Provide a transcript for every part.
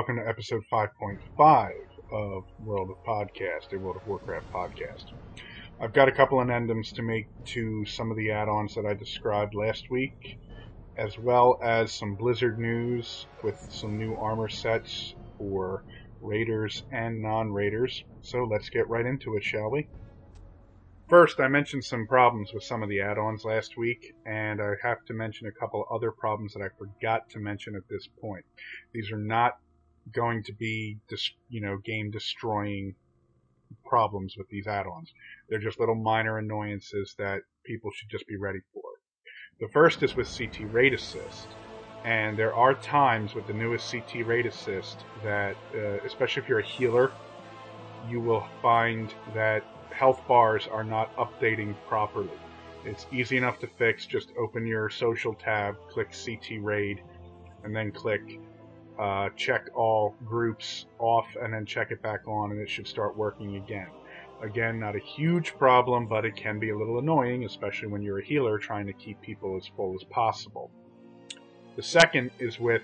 welcome to episode 5.5 of World of Podcast, a World of Warcraft podcast. I've got a couple addendums to make to some of the add-ons that I described last week, as well as some Blizzard news with some new armor sets for raiders and non-raiders. So let's get right into it, shall we? First, I mentioned some problems with some of the add-ons last week, and I have to mention a couple other problems that I forgot to mention at this point. These are not going to be, game-destroying problems with these add-ons. They're just little minor annoyances that people should just be ready for. The first is with CT Raid Assist, and there are times with the newest CT Raid Assist that, especially if you're a healer, you will find that health bars are not updating properly. It's easy enough to fix. Just open your social tab, click CT Raid, and then click check all groups off, and then check it back on, and it should start working again. Again, not a huge problem, but it can be a little annoying, especially when you're a healer trying to keep people as full as possible. The second is with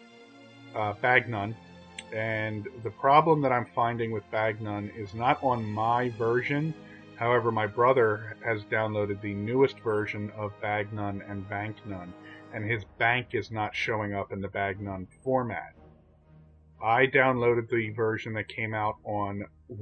Bagnun. And the problem that I'm finding with Bagnun is not on my version. However, my brother has downloaded the newest version of Bagnun and Banknun, and his bank is not showing up in the Bagnun format. I downloaded the version that came out on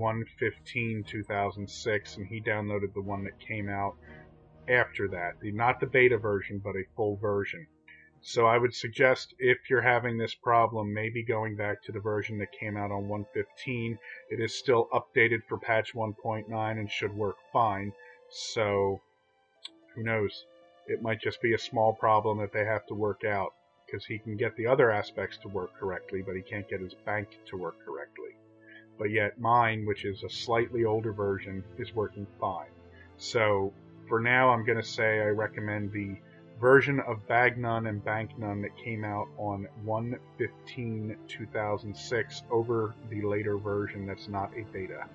1/15/2006, and he downloaded the one that came out after that. Not the beta version, but a full version. So I would suggest, if you're having this problem, maybe going back to the version that came out on 1.15. It is still updated for patch 1.9 and should work fine. So, who knows? It might just be a small problem that they have to work out, because he can get the other aspects to work correctly, but he can't get his bank to work correctly. But yet mine, which is a slightly older version, is working fine. So, for now, I'm going to say I recommend the version of Bagnun and Banknun that came out on 1/15/2006 over the later version that's not a beta.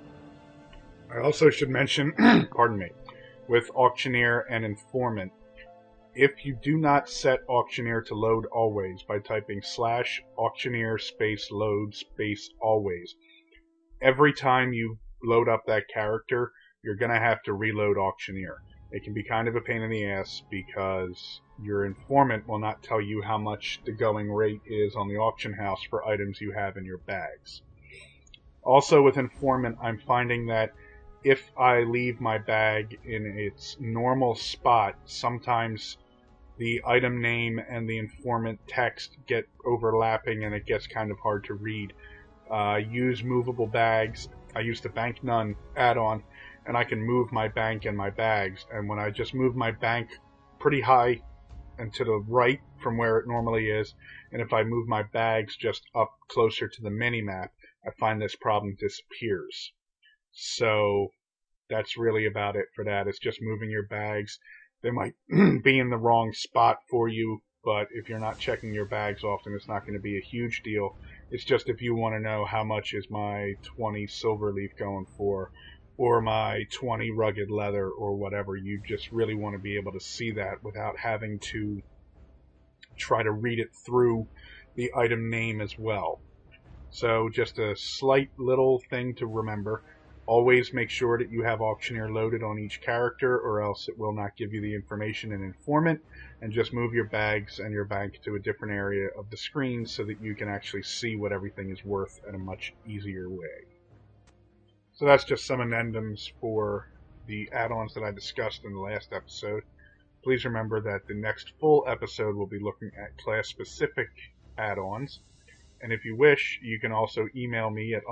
I also should mention, pardon me, with Auctioneer and Informant, if you do not set Auctioneer to load always by typing /Auctioneer /load always, every time you load up that character, you're going to have to reload Auctioneer. It can be kind of a pain in the ass because your informant will not tell you how much the going rate is on the auction house for items you have in your bags. Also with informant, I'm finding that if I leave my bag in its normal spot, sometimes the item name and the informant text get overlapping and it gets kind of hard to read. Use movable bags. I use the Banknun add-on, and I can move my bank and my bags. And when I just move my bank pretty high and to the right from where it normally is, and if I move my bags just up closer to the mini-map, I find this problem disappears. So that's really about it for that. It's just moving your bags. They might be in the wrong spot for you, but if you're not checking your bags often, it's not going to be a huge deal. It's just if you want to know how much is my 20 Silverleaf going for, or my 20 rugged leather, or whatever. You just really want to be able to see that without having to try to read it through the item name as well. So just a slight little thing to remember. Always make sure that you have Auctioneer loaded on each character, or else it will not give you the information in Informant, and just move your bags and your bank to a different area of the screen so that you can actually see what everything is worth in a much easier way. So that's just some addendums for the add-ons that I discussed in the last episode. Please remember that the next full episode will be looking at class-specific add-ons. And if you wish, you can also email me at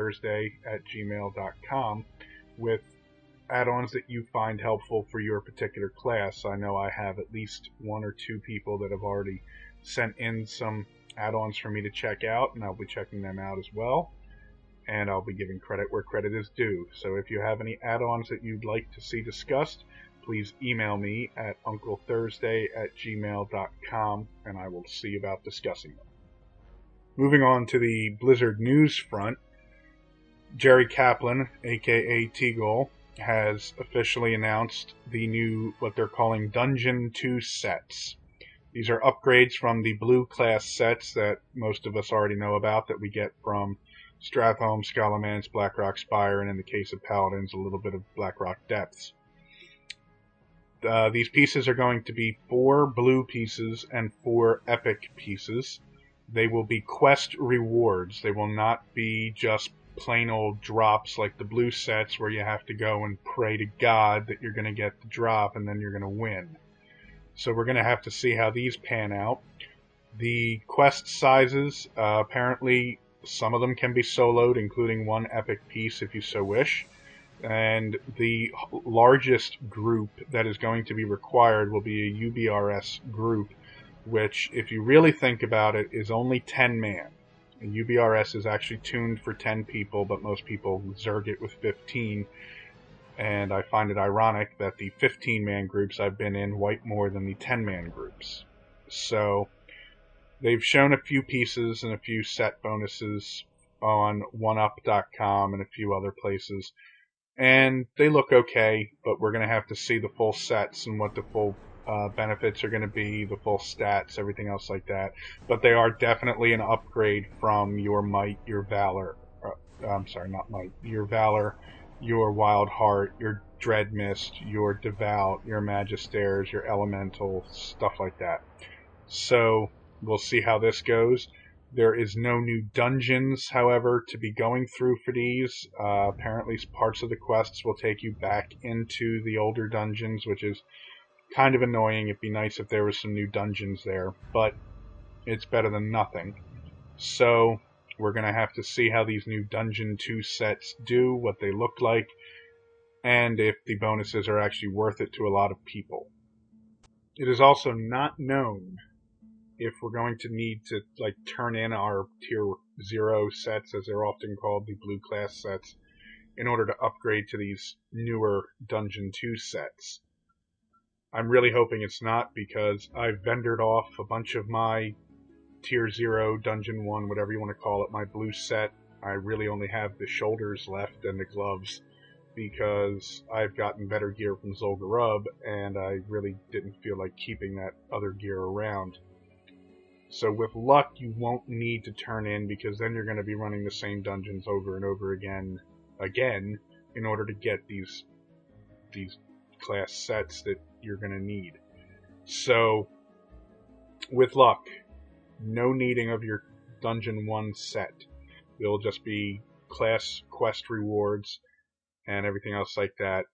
unclethursday@gmail.com with add-ons that you find helpful for your particular class. I know I have at least one or two people that have already sent in some add-ons for me to check out, and I'll be checking them out as well. And I'll be giving credit where credit is due. So if you have any add-ons that you'd like to see discussed, please email me at unclethursday@gmail.com, and I will see about discussing them. Moving on to the Blizzard news front, Jerry Kaplan, aka T-Gol, has officially announced the new, what they're calling Dungeon 2 sets. These are upgrades from the blue class sets that most of us already know about that we get from Stratholme, Scholomance, Blackrock Spire, and in the case of Paladins, a little bit of Blackrock Depths. These pieces are going to be 4 blue pieces and 4 epic pieces. They will be quest rewards. They will not be just plain old drops like the blue sets where you have to go and pray to God that you're going to get the drop and then you're going to win. So we're going to have to see how these pan out. The quest sizes, apparently some of them can be soloed, including 1 epic piece if you so wish. And the largest group that is going to be required will be a UBRS group, which, if you really think about it, is only 10 man. And UBRS is actually tuned for 10 people, but most people zerg it with 15. And I find it ironic that the 15-man groups I've been in wipe more than the 10-man groups. So they've shown a few pieces and a few set bonuses on oneup.com and a few other places. And they look okay, but we're going to have to see the full sets and what the full benefits are going to be, the full stats, everything else like that. But they are definitely an upgrade from your Might, your Valor. Your Valor, your Wild Heart, your Dreadmist, your Devout, your Magisters, your Elemental, stuff like that. So we'll see how this goes. There is no new dungeons, however, to be going through for these. Apparently parts of the quests will take you back into the older dungeons, which is kind of annoying. It'd be nice if there was some new dungeons there, but it's better than nothing. So we're going to have to see how these new Dungeon 2 sets do, what they look like, and if the bonuses are actually worth it to a lot of people. It is also not known if we're going to need to turn in our tier 0 sets, as they're often called, the blue class sets, in order to upgrade to these newer Dungeon 2 sets. I'm really hoping it's not, because I've vendored off a bunch of my tier 0, Dungeon 1, whatever you want to call it, my blue set. I really only have the shoulders left and the gloves, because I've gotten better gear from Zul'Gurub, and I really didn't feel like keeping that other gear around. So with luck, you won't need to turn in, because then you're going to be running the same dungeons over and over again, in order to get these class sets that you're going to need. So, with luck, no needing of your Dungeon 1 set. It'll just be class quest rewards and everything else like that.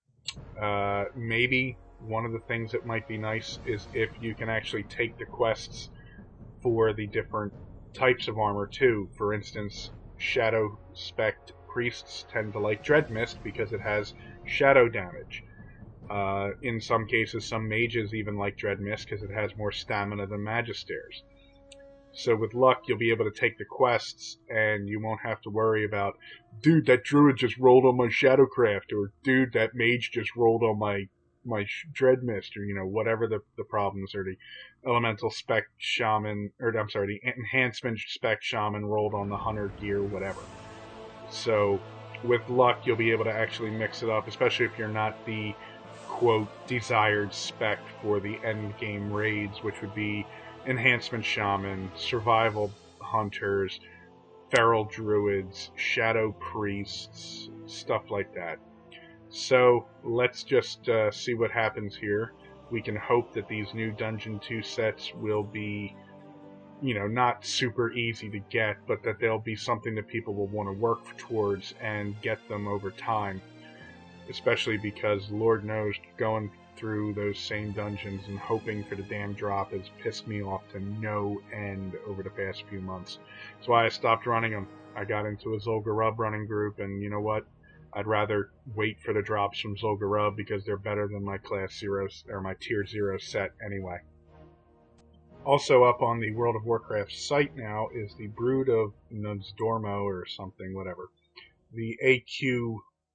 Maybe one of the things that might be nice is if you can actually take the quests for the different types of armor too. For instance, Shadow Spect Priests tend to like Dreadmist because it has shadow damage. In some cases, some mages even like Dreadmist because it has more stamina than Magisters. So with luck, you'll be able to take the quests, and you won't have to worry about, dude, that druid just rolled on my Shadowcraft, or dude, that mage just rolled on my Dreadmist, or whatever the problems are. The elemental spec shaman, the enhancement spec shaman rolled on the hunter gear, whatever. So with luck, you'll be able to actually mix it up, especially if you're not the quote desired spec for the end game raids, which would be enhancement shaman, survival hunters, feral druids, shadow priests, stuff like that. So let's just see what happens here. We can hope that these new Dungeon 2 sets will be, not super easy to get, but that they'll be something that people will want to work towards and get them over time. Especially because, Lord knows, going through those same dungeons and hoping for the damn drop has pissed me off to no end over the past few months. That's why I stopped running them. I got into a Zul'Gurub running group, and you know what? I'd rather wait for the drops from Zul'Gurub because they're better than my class 0 or my tier 0 set anyway. Also up on the World of Warcraft site now is the Brood of Nozdormo or something, whatever. The AQ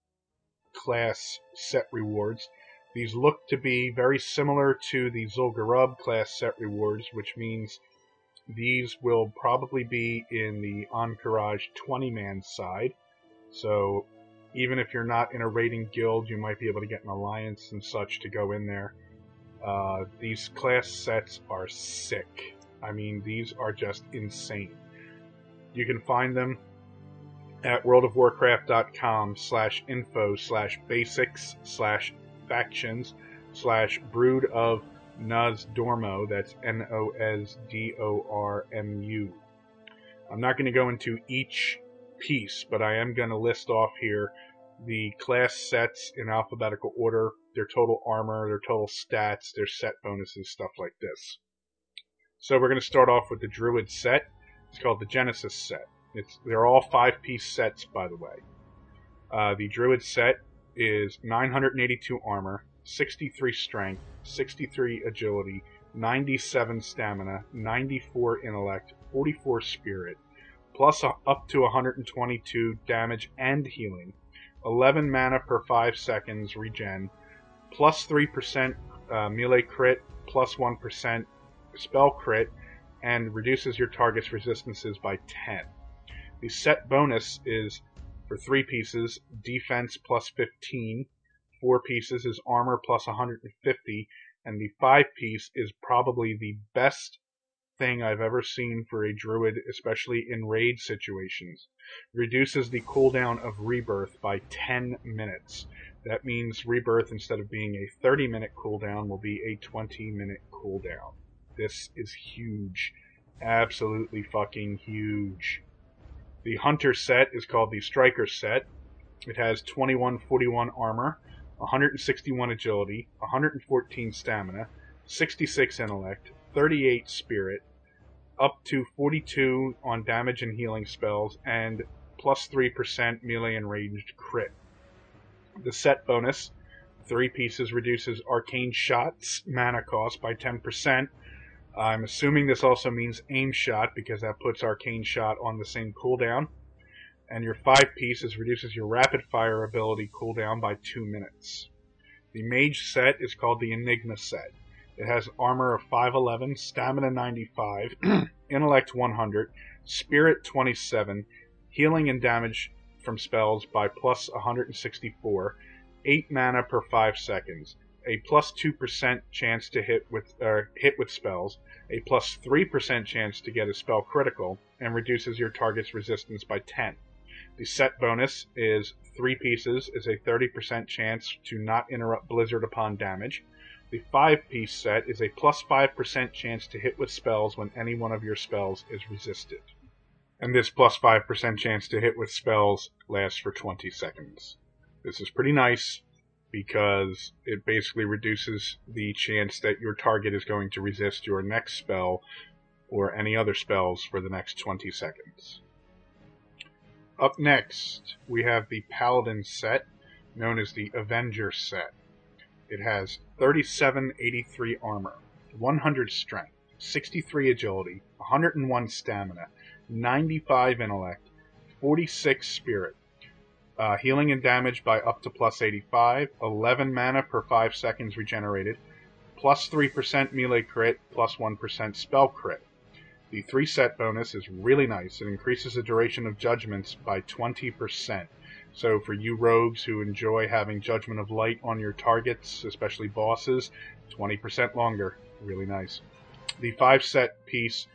class set rewards. These look to be very similar to the Zul'Gurub class set rewards, which means these will probably be in the Encourage 20-man side. So even if you're not in a raiding guild, you might be able to get an alliance and such to go in there. These class sets are sick. I mean, these are just insane. You can find them at worldofwarcraft.com/info/basics/factions/brood of Nosdormu. That's Nosdormu. I'm not going to go into each piece, but I am going to list off here the class sets in alphabetical order, their total armor, their total stats, their set bonuses, stuff like this. So we're going to start off with the Druid set. It's called the Genesis set. They're all 5-piece sets, by the way. The Druid set is 982 armor, 63 strength, 63 agility, 97 stamina, 94 intellect, 44 spirit, plus up to 122 damage and healing, 11 mana per 5 seconds regen, plus 3% melee crit, plus 1% spell crit, and reduces your target's resistances by 10. The set bonus is, for 3 pieces, defense plus 15, 4 pieces is armor plus 150, and the 5-piece is probably the best thing I've ever seen for a druid, especially in raid situations. Reduces the cooldown of rebirth by 10 minutes. That means rebirth, instead of being a 30-minute cooldown, will be a 20-minute cooldown. This is huge. Absolutely fucking huge. The Hunter set is called the Striker set. It has 2141 armor, 161 agility, 114 stamina, 66 intellect, 38 spirit, up to 42 on damage and healing spells, and plus 3% melee and ranged crit. The set bonus, 3 pieces, reduces arcane shots mana cost by 10%. I'm assuming this also means aim shot, because that puts arcane shot on the same cooldown. And your 5 pieces reduces your rapid fire ability cooldown by 2 minutes. The mage set is called the Enigma set. It has armor of 511, stamina 95, intellect 100, spirit 27, healing and damage from spells by plus 164, 8 mana per 5 seconds, a plus 2% chance to hit with spells, a plus 3% chance to get a spell critical, and reduces your target's resistance by 10. The set bonus is 3 pieces, is a 30% chance to not interrupt blizzard upon damage. The 5-piece set is a plus 5% chance to hit with spells when any one of your spells is resisted. And this plus 5% chance to hit with spells lasts for 20 seconds. This is pretty nice, because it basically reduces the chance that your target is going to resist your next spell or any other spells for the next 20 seconds. Up next, we have the Paladin set, known as the Avenger set. It has 3783 armor, 100 strength, 63 agility, 101 stamina, 95 intellect, 46 spirit, healing and damage by up to plus 85, 11 mana per 5 seconds regenerated, plus 3% melee crit, plus 1% spell crit. The 3 set bonus is really nice. It increases the duration of judgments by 20%. So for you rogues who enjoy having Judgment of Light on your targets, especially bosses, 20% longer. Really nice. The 5 set piece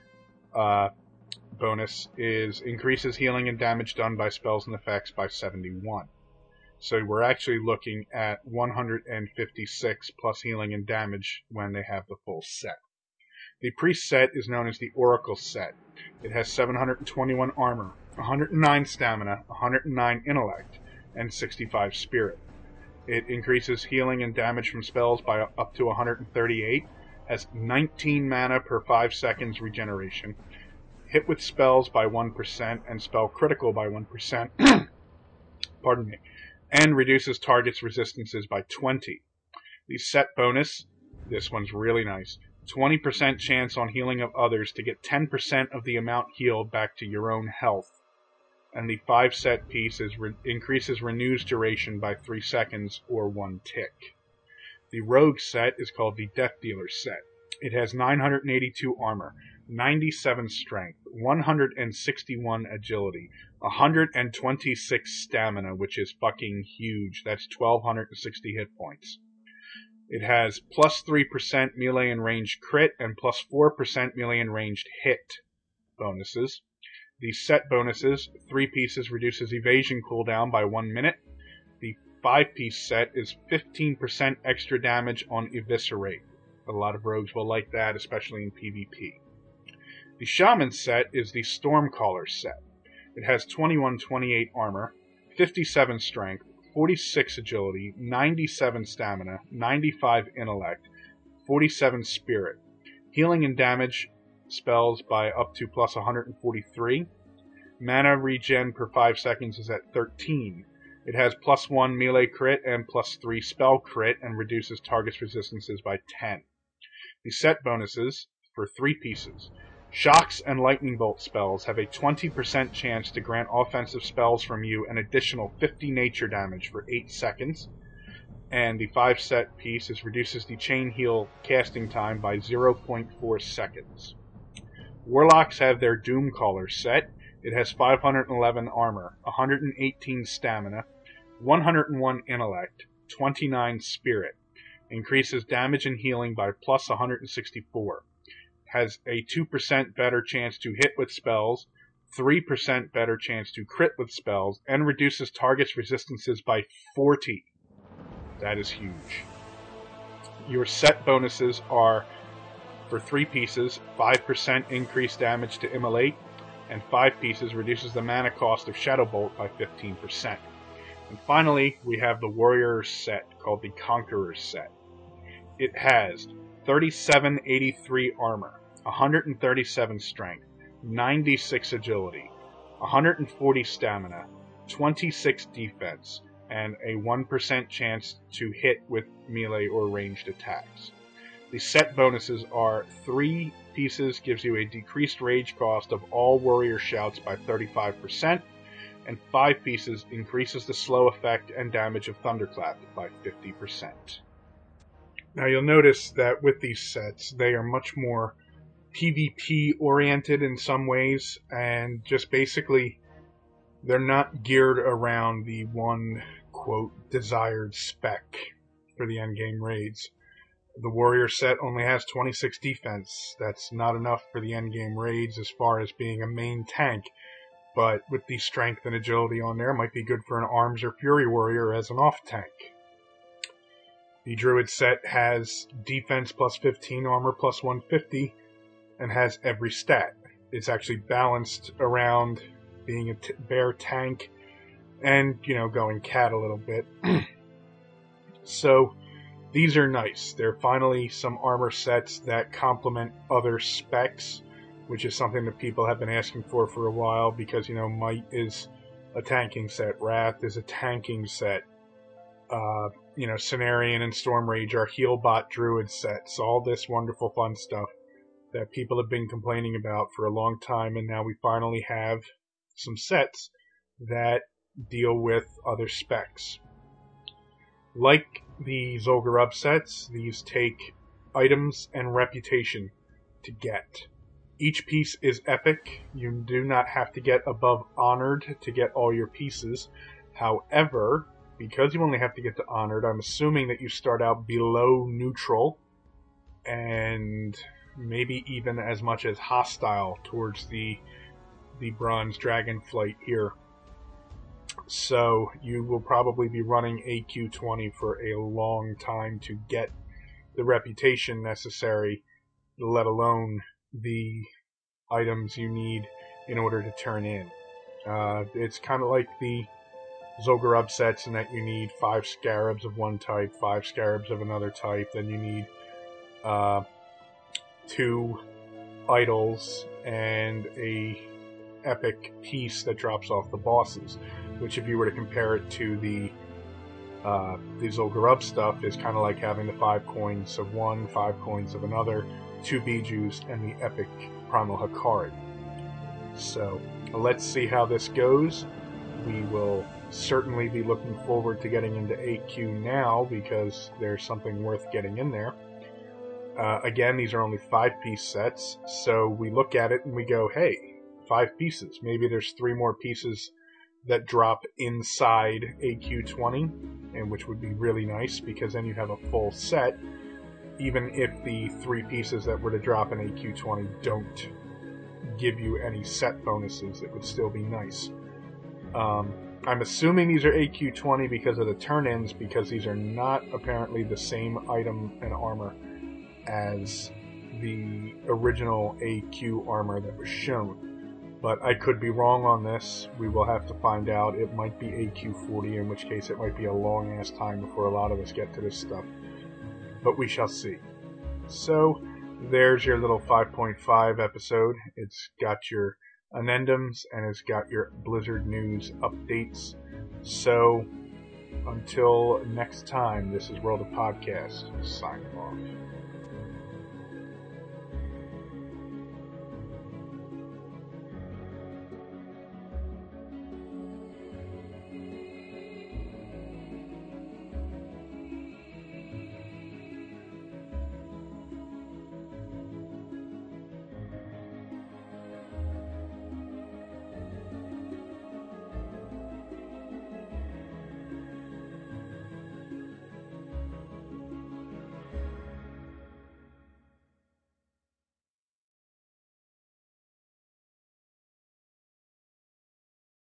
bonus increases healing and damage done by spells and effects by 71. So we're actually looking at 156 plus healing and damage when they have the full set. The priest set is known as the Oracle set. It has 721 armor, 109 stamina, 109 intellect, and 65 spirit. It increases healing and damage from spells by up to 138, has 19 mana per 5 seconds regeneration, hit with spells by 1%, and spell critical by 1%, pardon me, and reduces target's resistances by 20. The set bonus, this one's really nice, 20% chance on healing of others to get 10% of the amount healed back to your own health. And the 5 set piece increases Renew's duration by 3 seconds or 1 tick. The Rogue set is called the Death Dealer set. It has 982 armor, 97 strength, 161 agility, 126 stamina, which is fucking huge. That's 1260 hit points. It has plus 3% melee and ranged crit and plus 4% melee and ranged hit bonuses. The set bonuses, 3 pieces reduces evasion cooldown by 1 minute. The 5-piece set is 15% extra damage on Eviscerate. A lot of rogues will like that, especially in PvP. The Shaman set is the Stormcaller set. It has 21-28 armor, 57 strength, 46 agility, 97 stamina, 95 intellect, 47 spirit. Healing and damage spells by up to plus 143. Mana regen per 5 seconds is at 13. It has plus 1 melee crit and plus 3 spell crit and reduces target's resistances by 10. The set bonuses for 3 pieces. Shocks and lightning bolt spells have a 20% chance to grant offensive spells from you an additional 50 nature damage for 8 seconds. And the 5 set piece reduces the chain heal casting time by 0.4 seconds. Warlocks have their Doomcaller set. It has 511 armor, 118 stamina, 101 intellect, 29 spirit. Increases damage and healing by plus 164. Has a 2% better chance to hit with spells, 3% better chance to crit with spells, and reduces target's resistances by 40. That is huge. Your set bonuses are, for 3 pieces, 5% increased damage to immolate, and 5 pieces reduces the mana cost of Shadow Bolt by 15%. And finally, we have the Warrior set, called the Conqueror set. It has 3783 armor, 137 strength, 96 agility, 140 stamina, 26 defense, and a 1% chance to hit with melee or ranged attacks. The set bonuses are 3 pieces gives you a decreased rage cost of all warrior shouts by 35%, and 5 pieces increases the slow effect and damage of Thunderclap by 50%. Now you'll notice that with these sets, they are much more PvP oriented in some ways, and just basically they're not geared around the one, quote, desired spec for the endgame raids. The Warrior set only has 26 defense. That's not enough for the endgame raids as far as being a main tank, but with the strength and agility on there, it might be good for an Arms or Fury Warrior as an off-tank. The Druid set has defense plus 15, armor plus 150, and has every stat. It's actually balanced around being a bear tank and, going cat a little bit. So, these are nice. They're finally some armor sets that complement other specs, which is something that people have been asking for a while because, Might is a tanking set, Wrath is a tanking set, Cenarion and Stormrage are Healbot Druid sets, all this wonderful fun stuff that people have been complaining about for a long time, and now we finally have some sets that deal with other specs. Like the Zul'Gurub sets, these take items and reputation to get. Each piece is epic. You do not have to get above Honored to get all your pieces. However, because you only have to get to Honored, I'm assuming that you start out below neutral and maybe even as much as hostile towards the Bronze Dragonflight here. So you will probably be running AQ20 for a long time to get the reputation necessary, let alone the items you need in order to turn in. It's kind of like the Zul'Gurub sets in that you need 5 scarabs of one type, 5 scarabs of another type, then you need 2 idols and a epic piece that drops off the bosses, which if you were to compare it to the Zul'Gurub stuff is kind of like having the 5 coins of one, 5 coins of another, 2 Bijus, and the epic Primal Hakarid. So let's see how this goes. We will certainly be looking forward to getting into AQ now because there's something worth getting in there. Again, these are only 5-piece sets, so we look at it and we go, hey, 5 pieces. Maybe there's 3 more pieces that drop inside AQ20, and which would be really nice because then you have a full set. Even if the 3 pieces that were to drop in AQ20 don't give you any set bonuses, it would still be nice. I'm assuming these are AQ20 because of the turn-ins, because these are not apparently the same item and armor as the original AQ armor that was shown. But I could be wrong on this. We will have to find out. It might be AQ40, in which case it might be a long-ass time before a lot of us get to this stuff. But we shall see. So, there's your little 5.5 episode. It's got your addendums, and it's got your Blizzard news updates. So, until next time, this is World of Podcast, signing off.